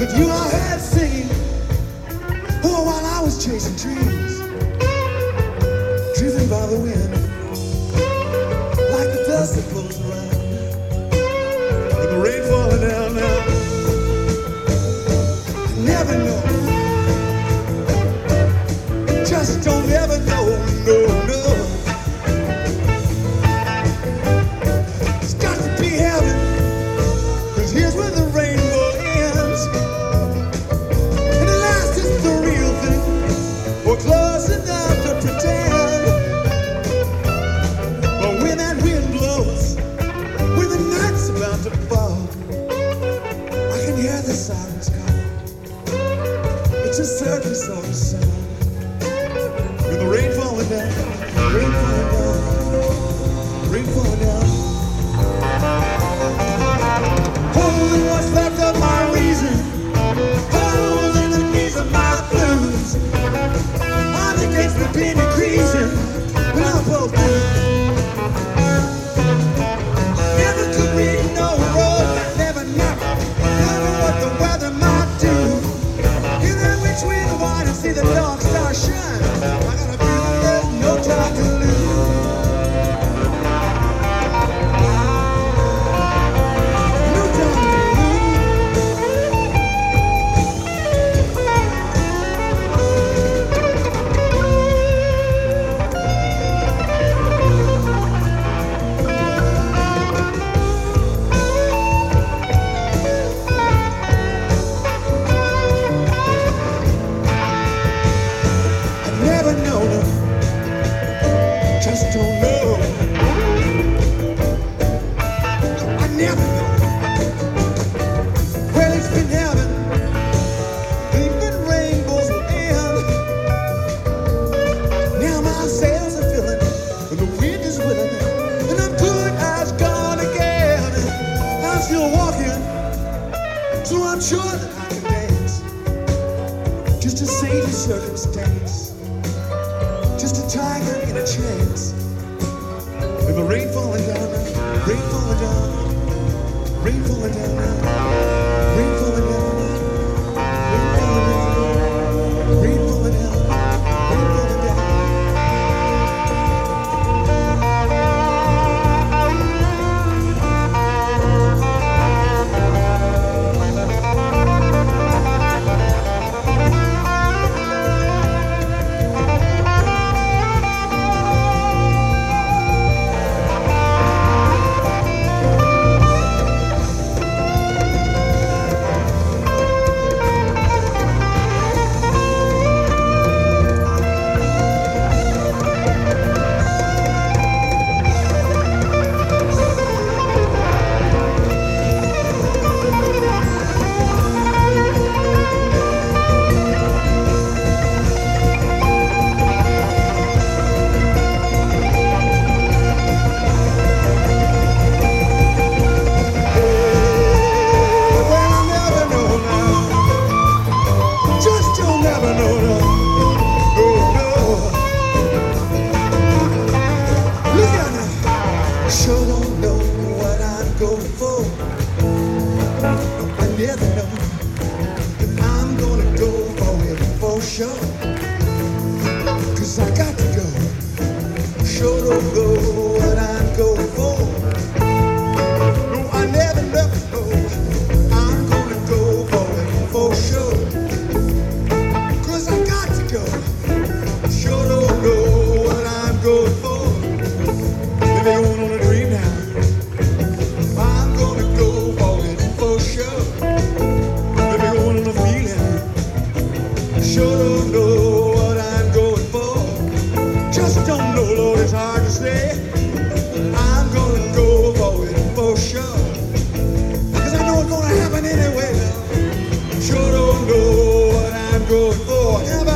that you I heard singing, oh, while I was chasing dreams, driven by the wind, like the dust that blows around, and the rain falling down now. I never know, just don't ever know, no, no. It's got to be heaven, 'cause here's where the rainbow ends, and the last is the real thing. We're close enough to pretend, but when that wind blows, when the night's about to fall, I can hear the sirens call. It's a certain sort of sound. With the rain falling down, rain falling down, rain falling down. Holding what's left of my reason, holding the knees of my blues. I'm against the pin decreasing, when I'm both blue. Never could read no road, never what the weather might do. Hear that witch wind whine and see the dark star shine. I got a feeling there's no time to lose. No time to never know them, just don't know. I never know. Well, it's been heaven, even rainbows will end. Now my sails are filling, and the wind is willing, and I'm good as gone again. I'm still walking, so I'm sure that I can dance, just to save the circumstance. Just a tiger in a trance. And the rain falling down now, rain falling down, rain falling down now, rain falling down now, rain falling down, rain falling down, rain falling down. Sure don't know what I'd go for. I never know that I'm gonna go for it for sure. 'Cause I got to go. Sure don't know what I'd go for. No, I never know. I'm gonna go for it for sure. 'Cause I got to go. Sure don't know what I'm going for. They're going on a dream now. I'm gonna go for it for sure. They're going on a feeling. Sure don't know what I'm going for. Just don't know, Lord, it's hard to say. I'm gonna go for it for sure. 'Cause I know it's gonna happen anyway. Sure don't know what I'm going for.